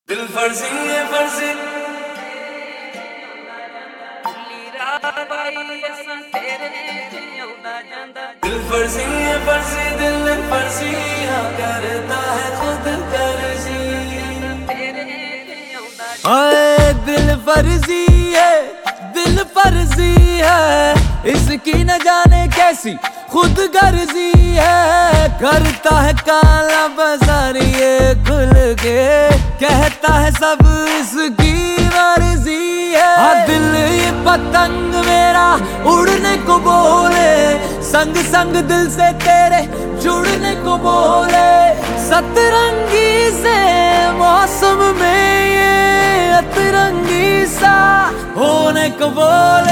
दिल फर्जी है फर्जी दिल फर्जी है फर्जी दिल फर्जी हाँ करता है खुद कर्जी। हाय दिल फर्जी है, दिल फर्जी है, इसकी न जाने कैसी खुद गर्जी है। करता है काला बाजार ये खुल के, कहता है सब इसकी मर्जी है। हाँ दिल ये पतंग मेरा उड़ने को बोले, संग संग दिल से तेरे जुड़ने को बोले। सतरंगी से मौसम में ये अतरंगी सा होने को बोले।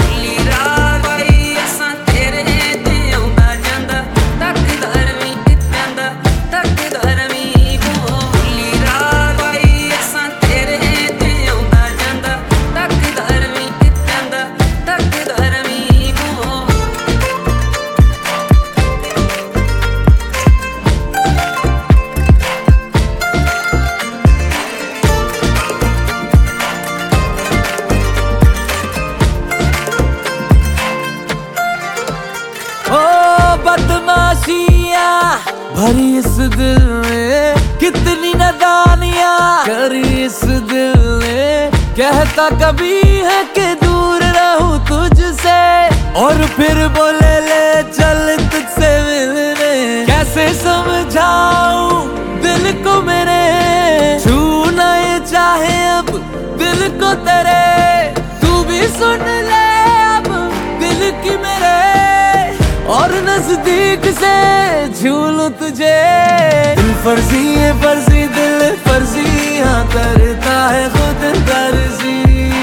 बदमाशियाँ भरी इस दिल में, कितनी नादानियाँ करी इस दिल ने। कहता कभी है कि दूर रहूं तुझसे, और फिर बोले ले चल तुझसे मिलने। कैसे समझाऊं दिल को मेरे, छूना ये चाहे अब दिल को तेरे। तू भी सुन ले अब दिल की मेरे, और नजदीक से झूलूं तुझे। दिल फर्जी है फर्जी दिल फर्जी हाँ करता है खुद गर्जी।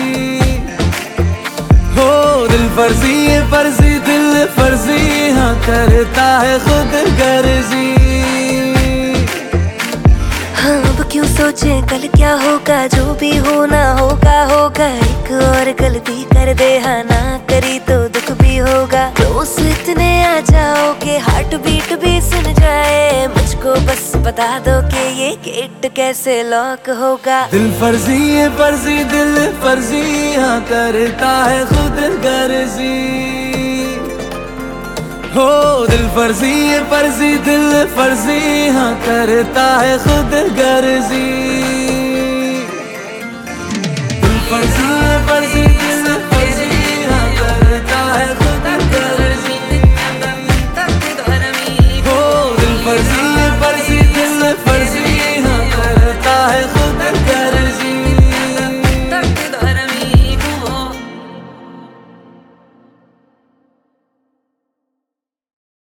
हो दिल फर्जी है फर्जी दिल फर्जी हाँ करता है खुद गर्जी। हाँ अब क्यों सोचे कल क्या होगा, जो भी होना होगा होगा। एक और गलती कर दे हाँ ना करी तो दुख भी होगा। क्लोज इतने आ जाओ कि हार्ट बीट भी सुन जाए। मुझको बस बता दो कि ये गेट कैसे लॉक होगा। दिल फर्जी है फर्जी दिल फर्जी हाँ करता है खुद गर्जी। हो दिल फर्जी है फर्जी दिल फर्जी हाँ करता है खुद गर्जी।